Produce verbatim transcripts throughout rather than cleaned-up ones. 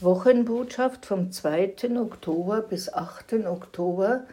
Wochenbotschaft vom zweiten Oktober bis achten Oktober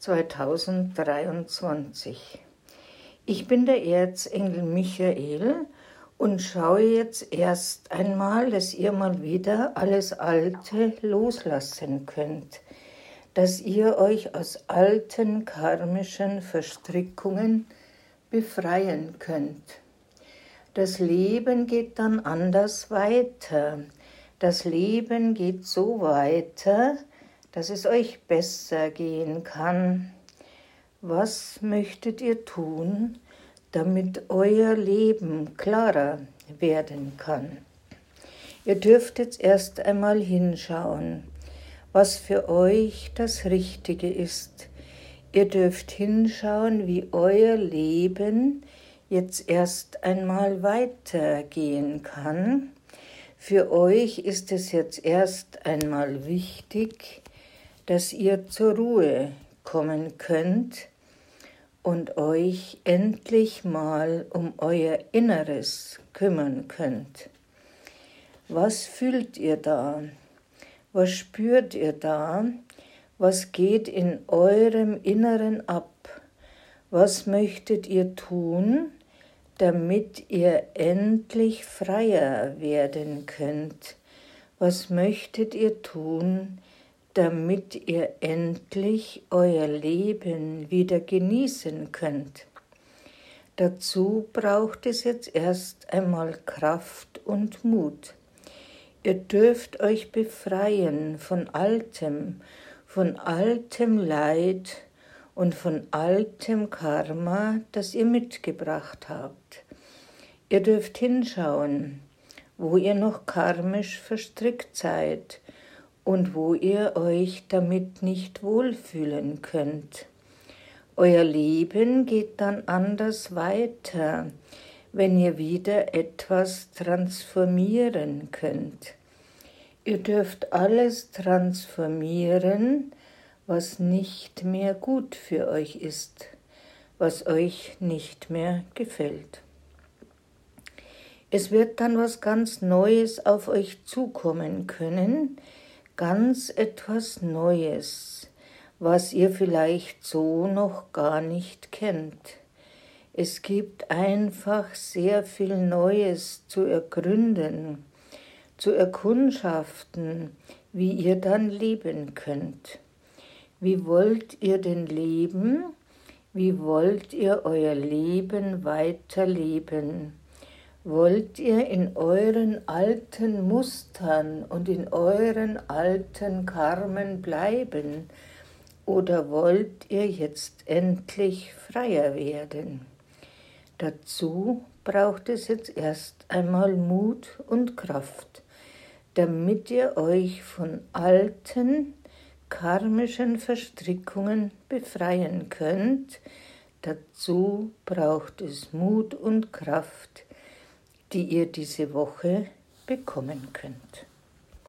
zweitausenddreiundzwanzig. Ich bin der Erzengel Michael und schaue jetzt erst einmal, dass ihr mal wieder alles Alte loslassen könnt, dass ihr euch aus alten karmischen Verstrickungen befreien könnt. Das Leben geht dann anders weiter. Das Leben geht so weiter, dass es euch besser gehen kann. Was möchtet ihr tun, damit euer Leben klarer werden kann? Ihr dürft jetzt erst einmal hinschauen, was für euch das Richtige ist. Ihr dürft hinschauen, wie euer Leben jetzt erst einmal weitergehen kann. Für euch ist es jetzt erst einmal wichtig, dass ihr zur Ruhe kommen könnt und euch endlich mal um euer Inneres kümmern könnt. Was fühlt ihr da? Was spürt ihr da? Was geht in eurem Inneren ab? Was möchtet ihr tun, damit ihr endlich freier werden könnt? Was möchtet ihr tun, damit ihr endlich euer Leben wieder genießen könnt? Dazu braucht es jetzt erst einmal Kraft und Mut. Ihr dürft euch befreien von Altem, von altem Leid und von altem Karma, das ihr mitgebracht habt. Ihr dürft hinschauen, wo ihr noch karmisch verstrickt seid und wo ihr euch damit nicht wohlfühlen könnt. Euer Leben geht dann anders weiter, wenn ihr wieder etwas transformieren könnt. Ihr dürft alles transformieren, was nicht mehr gut für euch ist, was euch nicht mehr gefällt. Es wird dann was ganz Neues auf euch zukommen können, ganz etwas Neues, was ihr vielleicht so noch gar nicht kennt. Es gibt einfach sehr viel Neues zu ergründen, zu erkundschaften, wie ihr dann leben könnt. Wie wollt ihr denn leben? Wie wollt ihr euer Leben weiterleben? Wollt ihr in euren alten Mustern und in euren alten Karmen bleiben? Oder wollt ihr jetzt endlich freier werden? Dazu braucht es jetzt erst einmal Mut und Kraft, damit ihr euch von alten karmischen Verstrickungen befreien könnt. Dazu braucht es Mut und Kraft, die ihr diese Woche bekommen könnt.